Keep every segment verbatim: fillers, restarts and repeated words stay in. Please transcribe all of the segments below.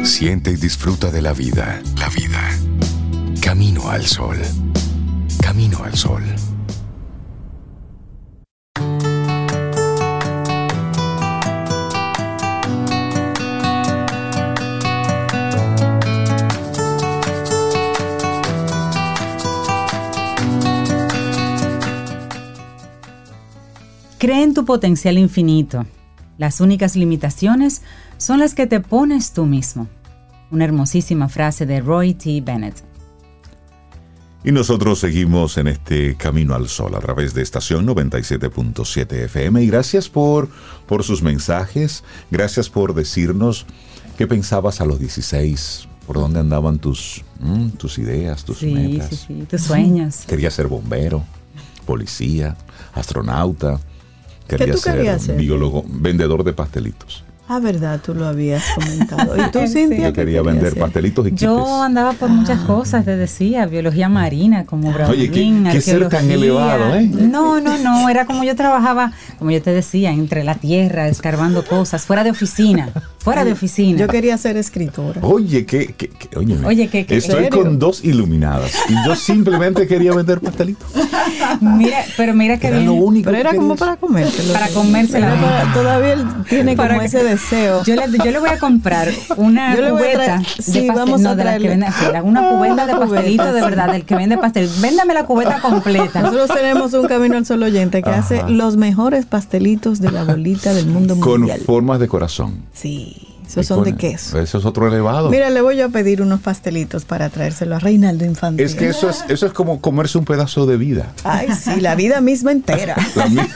Siente y disfruta de la vida. La vida. Camino al sol. Camino al sol. Cree en tu potencial infinito. Las únicas limitaciones son las que te pones tú mismo. Una hermosísima frase de Roy T. Bennett. Y nosotros seguimos en este Camino al Sol a través de estación noventa y siete punto siete F M. Y gracias por, por sus mensajes. Gracias por decirnos qué pensabas a los dieciséis. ¿Por dónde andaban tus, mm, tus ideas, tus sí, metas? Sí, sí, tus sueños. Querías ser bombero, policía, astronauta. Quería ¿Qué tú querías ser ser? Biólogo, vendedor de pastelitos. Ah, verdad, tú lo habías comentado. ¿Y tú, Cintia? Yo quería vender ser? pastelitos y quipes. Yo andaba por muchas ah. cosas, te decía, biología marina, como Brown. Oye, ¿qué, qué ser tan elevado, eh? No, no, no, era como yo trabajaba, como yo te decía, entre la tierra, escarbando cosas, fuera de oficina, fuera de oficina. Yo quería ser escritora. Oye, que, que, que óyeme, Oye, que, que estoy ¿serio? con dos iluminadas y yo simplemente quería vender pastelitos. Mira, pero mira que era bien. Lo único pero era como querías. para comérselo. Para comérselo. Todavía él tiene para como que, ese deseo. Yo le, yo le voy a comprar una yo le voy cubeta a traer, de sí, pastel, vamos no, a de la que vende, una cubeta de pastelito de verdad, del que vende pastel. Véndame la cubeta completa. Nosotros tenemos un Camino al Sol oyente que Ajá. hace los mejores pastelitos de la bolita del mundo con mundial. Con formas de corazón. Sí. Esos son de queso. Eso es otro elevado. Mira, le voy yo a pedir unos pastelitos para traérselo a Reinaldo Infante. Es que eso es, eso es como comerse un pedazo de vida. Ay, sí, la vida misma entera. La misma.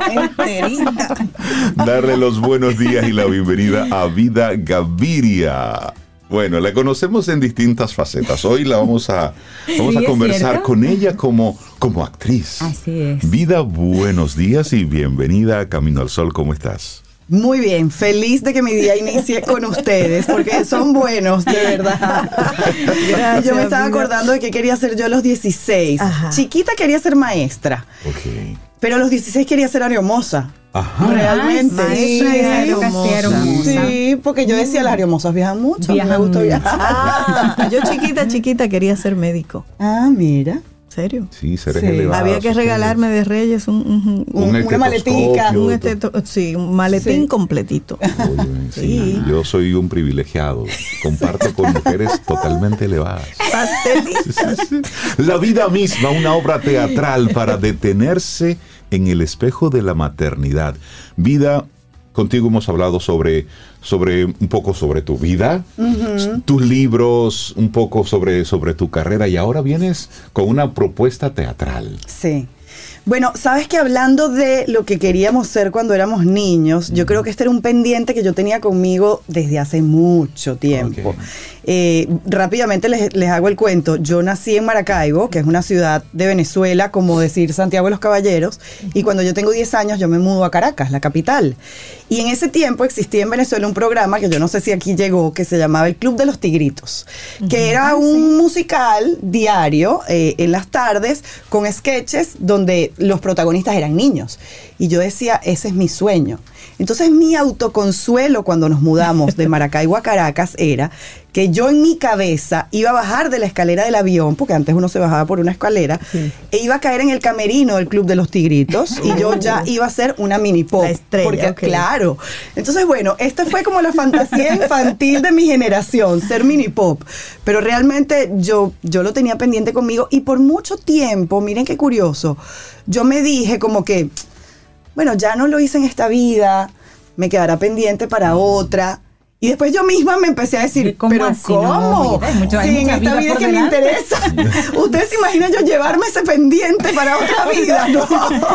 Enterita. Darle los buenos días y la bienvenida a Vida Gaviria. Bueno, la conocemos en distintas facetas. Hoy la vamos a, vamos sí, a conversar cierto. con ella como, como actriz. Así es. Vida, buenos días y bienvenida a Camino al Sol. ¿Cómo estás? Muy bien, feliz de que mi día inicie con ustedes, porque son buenos, de verdad. Gracias, yo me estaba vida. acordando de que quería ser yo a los dieciséis. Ajá. Chiquita quería ser maestra, okay. pero a los dieciséis quería ser aeromosas. Ajá. Realmente. Ay, sí, aeromosa. Sí, porque yo decía, las aeromosas viajan mucho. Viajan me gusta mucho. viajar. Ah, yo chiquita, chiquita quería ser médico. Ah, mira. ¿Serio? Sí, seres sí. elevados. Había que regalarme de Reyes un, un, un, un una maletica. Un esteto, sí, un maletín sí. completito. Oye, sí. Sí. Yo soy un privilegiado. Comparto con mujeres totalmente elevadas. Pastelitas. Sí, sí, sí. La vida misma, una obra teatral para detenerse en el espejo de la maternidad. Vida, contigo hemos hablado sobre, sobre un poco sobre tu vida, uh-huh. tus libros, un poco sobre, sobre tu carrera, y ahora vienes con una propuesta teatral. Sí. Bueno, sabes que hablando de lo que queríamos ser cuando éramos niños, yo creo que este era un pendiente que yo tenía conmigo desde hace mucho tiempo. Okay. Eh, rápidamente les, les hago el cuento. Yo nací en Maracaibo, que es una ciudad de Venezuela, como decir Santiago de los Caballeros, y cuando yo tengo diez años yo me mudo a Caracas, la capital. Y en ese tiempo existía en Venezuela un programa que yo no sé si aquí llegó, que se llamaba El Club de los Tigritos, uh-huh. que era un musical diario eh, en las tardes con sketches donde los protagonistas eran niños. Y yo decía, ese es mi sueño. Entonces mi autoconsuelo cuando nos mudamos de Maracaibo a Caracas era que yo en mi cabeza iba a bajar de la escalera del avión, porque antes uno se bajaba por una escalera, sí. e iba a caer en el camerino del Club de los Tigritos, y yo ya iba a ser una mini pop. La estrella, porque, okay. claro. Entonces, bueno, esta fue como la fantasía infantil de mi generación, ser mini pop. Pero realmente yo, yo lo tenía pendiente conmigo, y por mucho tiempo, miren qué curioso, yo me dije como que, bueno, ya no lo hice en esta vida, me quedará pendiente para otra. Y después yo misma me empecé a decir, ¿cómo ¿pero así? ¿Cómo? No, sí, en esta vida, vida que delante. Me interesa. ¿Ustedes se imaginan yo llevarme ese pendiente para otra vida? No.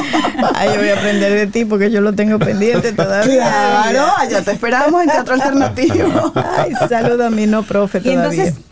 Ay, yo voy a aprender de ti porque yo lo tengo pendiente todavía. Claro, allá te esperamos en Teatro Alternativo. Ay, saluda a mi no profe todavía. Y entonces,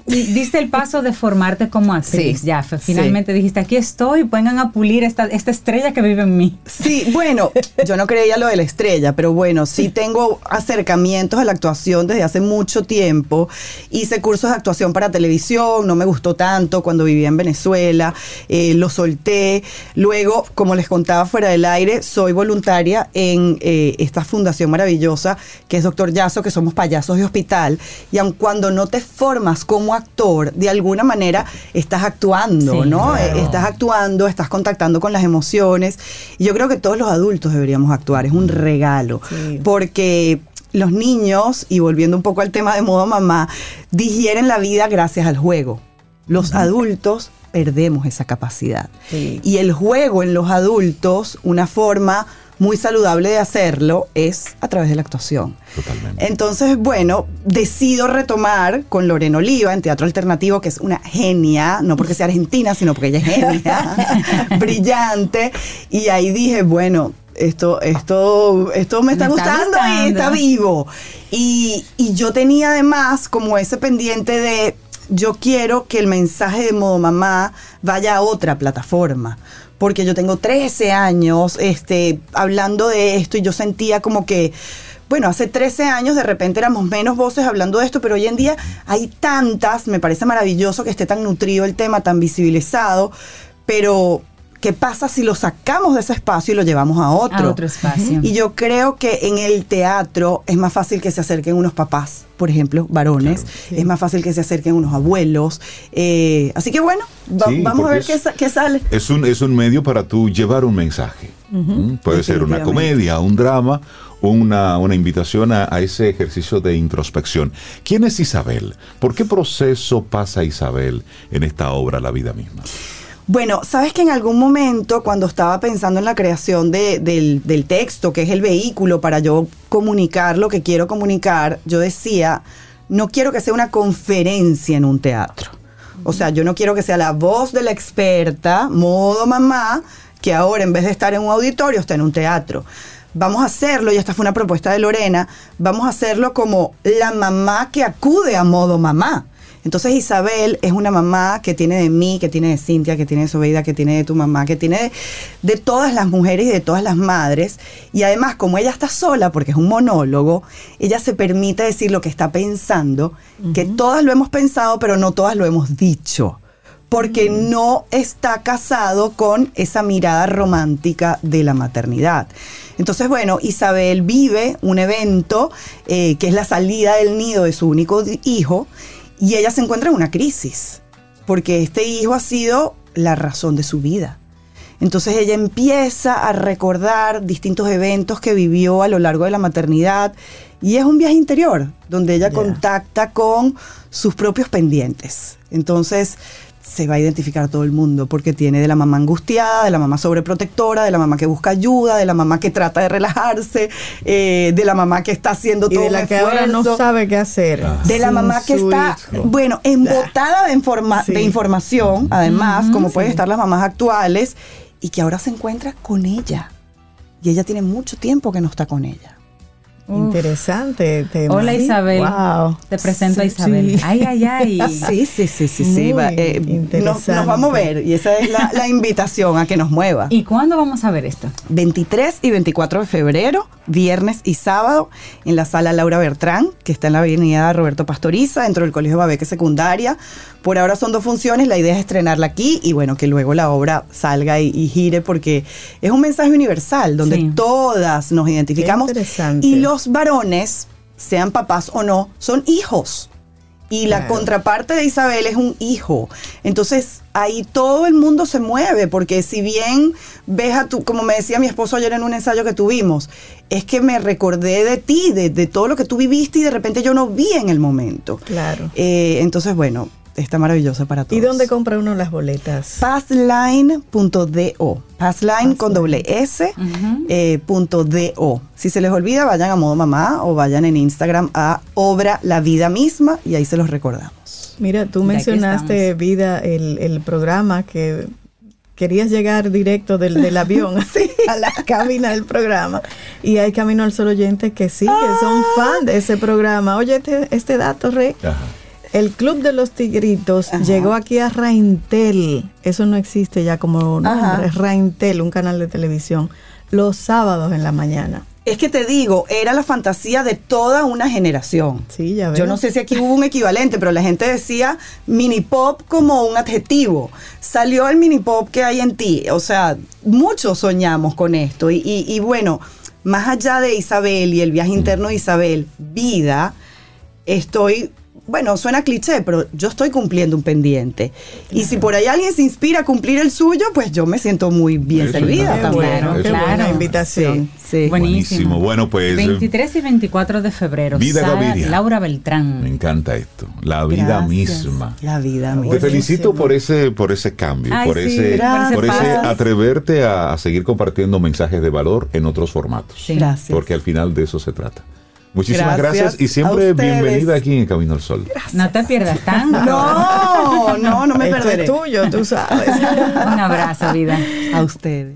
diste el paso de formarte como actriz. Sí, ya, finalmente sí. dijiste, aquí estoy, vengan a pulir esta, esta estrella que vive en mí. Sí, bueno, yo no creía lo de la estrella, pero bueno, sí tengo acercamientos a la actuación desde hace mucho tiempo. Hice cursos de actuación para televisión, no me gustó tanto cuando vivía en Venezuela, eh, lo solté. Luego, como les contaba fuera del aire, soy voluntaria en eh, esta fundación maravillosa que es Doctor Yaso, que somos payasos de hospital, y aun cuando no te formas como actor, de alguna manera estás actuando, sí, ¿no? Claro. Estás actuando, estás contactando con las emociones, y yo creo que todos los adultos deberíamos actuar, es un regalo, sí. porque los niños, y volviendo un poco al tema de modo mamá, digieren la vida gracias al juego. Los uh-huh. adultos perdemos esa capacidad. Sí. Y el juego en los adultos, una forma muy saludable de hacerlo es a través de la actuación. Totalmente. Entonces, bueno, decido retomar con Lorena Oliva en Teatro Alternativo, que es una genia, no porque sea argentina, sino porque ella es genia, brillante, y ahí dije, bueno, esto, esto, esto me está, me está gustando, gustando y está vivo. Y, y yo tenía además como ese pendiente de, yo quiero que el mensaje de Modo Mamá vaya a otra plataforma, porque yo tengo trece años este, hablando de esto, y yo sentía como que, bueno, hace trece años de repente éramos menos voces hablando de esto, pero hoy en día hay tantas, me parece maravilloso que esté tan nutrido el tema, tan visibilizado, pero ¿qué pasa si lo sacamos de ese espacio y lo llevamos a otro? A otro espacio. Y yo creo que en el teatro es más fácil que se acerquen unos papás, por ejemplo, varones, claro, sí. es más fácil que se acerquen unos abuelos. Eh, así que bueno, va, sí, vamos a ver qué, qué sale. Es un, es un medio para tú llevar un mensaje. Uh-huh. Puede ser una comedia, un drama, o una, una invitación a, a ese ejercicio de introspección. ¿Quién es Isabel? ¿Por qué proceso pasa Isabel en esta obra, La Vida Misma? Bueno, sabes que en algún momento, cuando estaba pensando en la creación de, del, del texto, que es el vehículo para yo comunicar lo que quiero comunicar, yo decía, no quiero que sea una conferencia en un teatro. O sea, yo no quiero que sea la voz de la experta, modo mamá, que ahora en vez de estar en un auditorio está en un teatro. Vamos a hacerlo, y esta fue una propuesta de Lorena, vamos a hacerlo como la mamá que acude a modo mamá. Entonces Isabel es una mamá que tiene de mí, que tiene de Cintia, que tiene de Sobeida, que tiene de tu mamá, que tiene de, de todas las mujeres y de todas las madres. Y además, como ella está sola, porque es un monólogo, ella se permite decir lo que está pensando, uh-huh. que todas lo hemos pensado, pero no todas lo hemos dicho. Porque uh-huh. no está casado con esa mirada romántica de la maternidad. Entonces, bueno, Isabel vive un evento eh, que es la salida del nido de su único hijo, y ella se encuentra en una crisis, porque este hijo ha sido la razón de su vida. Entonces ella empieza a recordar distintos eventos que vivió a lo largo de la maternidad, y es un viaje interior, donde ella yeah. contacta con sus propios pendientes. Entonces se va a identificar a todo el mundo, porque tiene de la mamá angustiada, de la mamá sobreprotectora, de la mamá que busca ayuda, de la mamá que trata de relajarse, eh, de la mamá que está haciendo todo y de la un que esfuerzo, ahora no sabe qué hacer, ah. de la mamá que está, hijo. bueno, embotada de, informa sí. de información, además, uh-huh, como sí. pueden estar las mamás actuales, y que ahora se encuentra con ella, y ella tiene mucho tiempo que no está con ella. Interesante tema. Hola Isabel, wow. te presento sí, a Isabel. Sí. Ay, ay, ay. Sí, sí, sí, sí, sí. Va, eh, nos, nos vamos a ver, y esa es la, la invitación a que nos mueva. ¿Y cuándo vamos a ver esto? veintitrés y veinticuatro de febrero, viernes y sábado, en la sala Laura Bertrán, que está en la avenida Roberto Pastoriza, dentro del Colegio Babeque Secundaria. Por ahora son dos funciones, la idea es estrenarla aquí y bueno, que luego la obra salga y, y gire, porque es un mensaje universal donde sí. todas nos identificamos. Y los varones, sean papás o no, son hijos. Y claro. la contraparte de Isabel es un hijo. Entonces, ahí todo el mundo se mueve, porque si bien ves a tu, como me decía mi esposo ayer en un ensayo que tuvimos, es que me recordé de ti, de, de todo lo que tú viviste, y de repente yo no vi en el momento. Claro. Eh, entonces, bueno, está maravillosa para todos. ¿Y dónde compra uno las boletas? Passline punto do. Passline con doble S, uh-huh. eh, punto do. Si se les olvida, vayan a Modo Mamá o vayan en Instagram a Obra La Vida Misma, y ahí se los recordamos. Mira, tú mencionaste, Vida, el, el programa que querías llegar directo del, del avión sí. a la cabina del programa. Y hay Camino al Sol oyentes que sí, que son fan de ese programa. Oye, este, este dato, Rey. Ajá. El Club de los Tigritos Ajá. llegó aquí a Raintel. Eso no existe ya como nombre. Ajá. Es Raintel, un canal de televisión. Los sábados en la mañana. Es que te digo, era la fantasía de toda una generación. Sí, ya veo. Yo no sé si aquí hubo un equivalente, pero la gente decía mini pop como un adjetivo. Salió el mini pop que hay en ti. O sea, muchos soñamos con esto. Y, y, y bueno, más allá de Isabel y el viaje interno de Isabel, vida, estoy... Bueno, suena cliché, pero yo estoy cumpliendo un pendiente. Y si por ahí alguien se inspira a cumplir el suyo, pues yo me siento muy bien Eso servida está también. bien, Claro, eso claro. está Buena invitación. Sí, sí. Buenísimo. Bueno, pues, veintitrés y veinticuatro de febrero. Vida Sara Gaviria. Laura Beltrán. Me encanta esto. La vida Gracias. misma. La vida misma. Te felicito por ese, por ese cambio, Ay, por, sí, ese, gracias. por ese Paz. atreverte a, a seguir compartiendo mensajes de valor en otros formatos. Sí. Gracias. Porque al final de eso se trata. Muchísimas gracias, Gracias y siempre a ustedes. bienvenida aquí en Camino al Sol. No te pierdas tanto. No, no, no me Esto perderé. es tuyo, tú sabes. Un abrazo, vida. A ustedes.